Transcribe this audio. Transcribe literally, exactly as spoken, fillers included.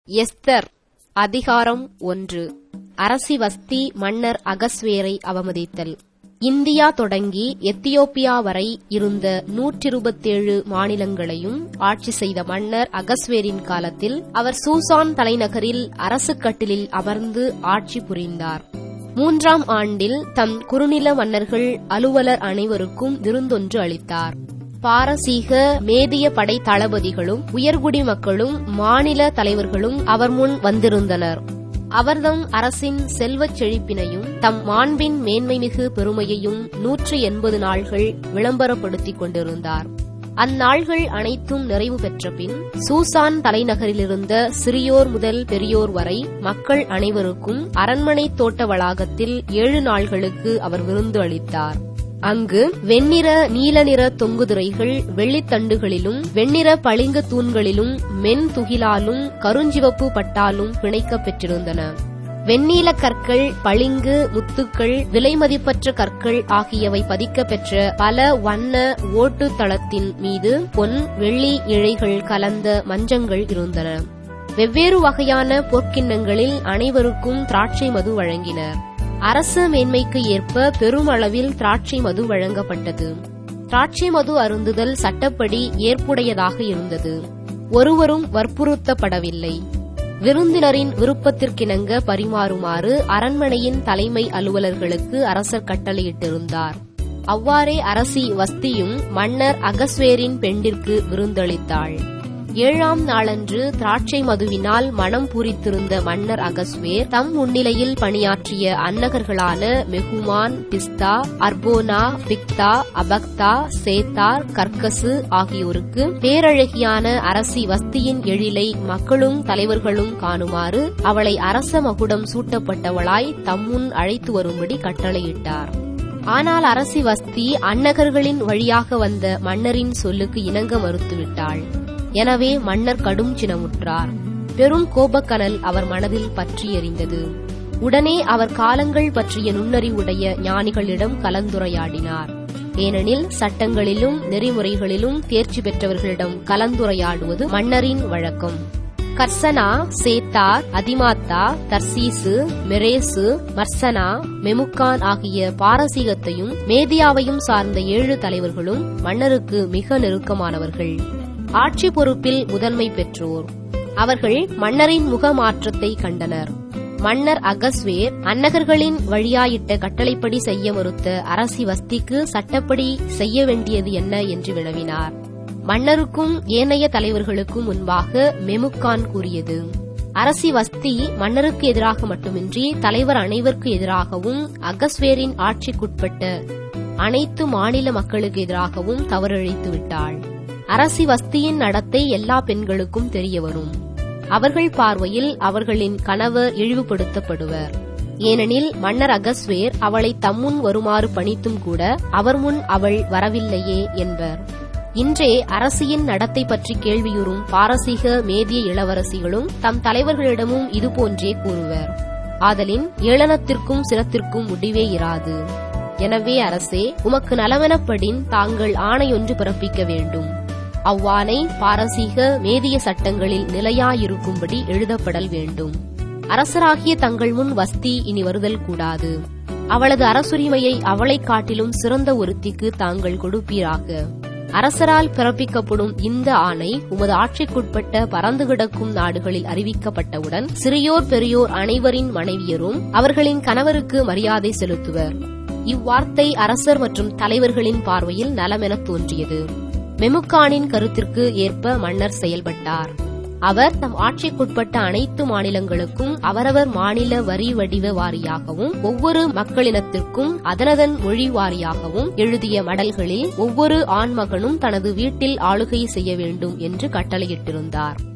Esther அதிகாரம் ஒன்று. அரசி வஸ்தி மன்னர் அகஸ்வேரை அவமதித்தல். இந்தியா தொடங்கி எத்தியோப்பியா வரை இருந்த நூற்றிருபத்தேழு மாநிலங்களையும் ஆட்சி செய்த மன்னர் அகஸ்வேரின் காலத்தில் அவர் சூசான் தலைநகரில் அரசு கட்டிலில் அமர்ந்து ஆட்சி புரிந்தார். மூன்றாம் ஆண்டில் தம் குறுநில மன்னர்கள் அலுவலர் அனைவருக்கும் விருந்தொன்று அளித்தார். பாரசீக மேதிய படை தளபதிகளும் உயர்குடி மக்களும் மாநில தலைவர்களும் அவர் முன் வந்திருந்தனர். அவர்தம் அரசின் செல்வச் செழிப்பினையும் தம் மாண்பின் மேன்மைமிகு பெருமையையும் நூற்று எண்பது நாள்கள் விளம்பரப்படுத்திக் கொண்டிருந்தார். அந்நாள்கள் அனைத்தும் நிறைவு பெற்ற பின் சூசான் தலைநகரிலிருந்த சிறியோர் முதல் பெரியோர் வரை மக்கள் அனைவருக்கும் அரண்மனை தோட்ட வளாகத்தில் ஏழு நாள்களுக்கு அவர் விருந்து அளித்தார். அங்கு வெண்ணிற நீல நிற தொங்குதிரைகள் வெள்ளித்தண்டுகளிலும் வெண்ணிற பளிங்கு தூண்களிலும் மென் துகிலாலும் கருஞ்சிவப்பு பட்டாலும் பிணைக்கப் பெற்றிருந்தன. வெண்ணீல கற்கள், பளிங்கு, முத்துக்கள், விலைமதிப்பற்ற கற்கள் ஆகியவை பதிக்க பெற்ற பல வண்ண ஓட்டு தளத்தின் மீது பொன் வெள்ளி இழைகள் கலந்த மஞ்சங்கள் இருந்தன. வெவ்வேறு வகையான பொற்கிண்ணங்களில் அனைவருக்கும் திராட்சை மது வழங்கினர். அரசு மேன்மைக்கு ஏற்ப பெருமளவில் திராட்சை மது வழங்கப்பட்டது. திராட்சை மது அருந்துதல் சட்டப்படி ஏற்புடையதாக இருந்தது. ஒருவரும் வற்புறுத்தப்படவில்லை. விருந்தினரின் விருப்பத்திற்கிணங்க பரிமாறுமாறு அரண்மனையின் தலைமை அலுவலர்களுக்கு அரசர் கட்டளையிட்டிருந்தார். அவ்வாறே அரசி வஸ்தியும் மன்னர் அகஸ்வேரின் பெண்டிற்கு விருந்தளித்தாள். ஏழாம் நாளன்று திராட்சை மதுவினால் மனம் பூரித்திருந்த மன்னர் அகஸ்வேர் தம் முன்னிலையில் பணியாற்றிய அன்னகர்களான மெகுமான், பிஸ்தா, அர்போனா, பிக்தா, அபக்தா, சேத்தார், கர்கசு ஆகியோருக்கு பேரழகியான அரசி வஸ்தியின் எழிலை மக்களும் தலைவர்களும் காணுமாறு அவளை அரச மகுடம் சூட்டப்பட்டவளாய் தம்முன் அழைத்து வரும்படி கட்டளையிட்டார். ஆனால் அரசி வஸ்தி அன்னகர்களின் வழியாக வந்த மன்னரின் சொல்லுக்கு இணங்க மறுத்துவிட்டாள். எனவே மன்னர் கடும் சினமுற்றார். பெரும் கோபக்கனல் அவர் மனதில் பற்றி எறிந்தது. உடனே அவர் காலங்கள் பற்றிய நுண்ணறிவுடைய ஞானிகளிடம் கலந்துரையாடினார். ஏனெனில் சட்டங்களிலும் நெறிமுறைகளிலும் தேர்ச்சி பெற்றவர்களிடம் கலந்துரையாடுவது மன்னரின் வழக்கம். கர்சனா, சேத்தார், அதிமாத்தா, தர்சீசு, மெரேசு, மர்சனா, மெமுக்கான் ஆகிய பாரசீகத்தையும் மேதியாவையும் சார்ந்த ஏழு தலைவர்களும் மன்னருக்கு மிக நெருக்கமானவர்கள். ஆட்சி பொறுப்பில் முதன்மை பெற்றோர். அவர்கள் மன்னரின் முக மாற்றத்தை கண்டனர். மன்னர் அகஸ்வேர் அன்னகர்களின் வழியாயிட்ட கட்டளைப்படி செய்ய மறுத்த அரசி வஸ்திக்கு சட்டப்படி செய்ய வேண்டியது என்ன என்று வினவினார். மன்னருக்கும் ஏனைய தலைவர்களுக்கும் முன்பாக மெமுக்கான் கூறியது: அரசி வஸ்தி மன்னருக்கு எதிராக மட்டுமின்றி தலைவர் அனைவருக்கு எதிராகவும் அகஸ்வேரின் ஆட்சிக்குட்பட்ட அனைத்து மாநில மக்களுக்கு எதிராகவும் தவறிழைத்து விட்டாள். அரசி வஸ்தியின் நடத்தை எல்லா பெண்களுக்கும் தெரிய வரும். அவர்கள் பார்வையில் அவர்களின் கணவர் இழிவுபடுத்தப்படுவர். ஏனெனில் மன்னர் அகஸ்வேர் அவளை தம்முன் வருமாறு பணித்தும் கூட அவர் முன் அவள் வரவில்லையே என்பர். இன்றே அரசியின் நடத்தை பற்றி கேள்வியுறும் பாரசீக மேதிய இளவரசிகளும் தம் தலைவர்களிடமும் இதுபோன்றே கூறுவர். ஆதலின் ஏளனத்திற்கும் சினத்திற்கும் முடிவே இராது. எனவே அரசே, உமக்கு நலவெனப்படின் தாங்கள் ஆணையொன்று பிறப்பிக்க வேண்டும். அவ்வாணை பாரசீக மேதிய சட்டங்களில் நிலையாயிருக்கும்படி எழுதப்படல் வேண்டும். அரசராகிய தங்கள் முன் வஸ்தி இனி வருதல் கூடாது. அவளது அரசுரிமையை அவளை காட்டிலும் சிறந்த ஒருத்திக்கு தாங்கள் கொடுப்பீராக. அரசரால் பிறப்பிக்கப்படும் இந்த ஆணை உமது ஆட்சிக்குட்பட்ட பறந்து கிடக்கும் நாடுகளில் அறிவிக்கப்பட்டவுடன் சிறியோர் பெரியோர் அனைவரின் மனைவியரும் அவர்களின் கணவருக்கு மரியாதை செலுத்துவர். இவ்வார்த்தை அரசர் மற்றும் தலைவர்களின் பார்வையில் நலமென தோன்றியது. மெமுக்கானின் கருத்திற்கு ஏற்ப மன்னர் செயல்பட்டார். அவர் தம் ஆட்சிக்குட்பட்ட அனைத்து மாநிலங்களுக்கும் அவரவர் மாநில வரி வடிவ வாரியாகவும் ஒவ்வொரு மக்களினத்திற்கும் அதனதன் மொழி வாரியாகவும் எழுதிய மடல்களில் ஒவ்வொரு ஆண்மகனும் தனது வீட்டில் ஆளுகை செய்ய வேண்டும் என்று கட்டளையிட்டிருந்தார்.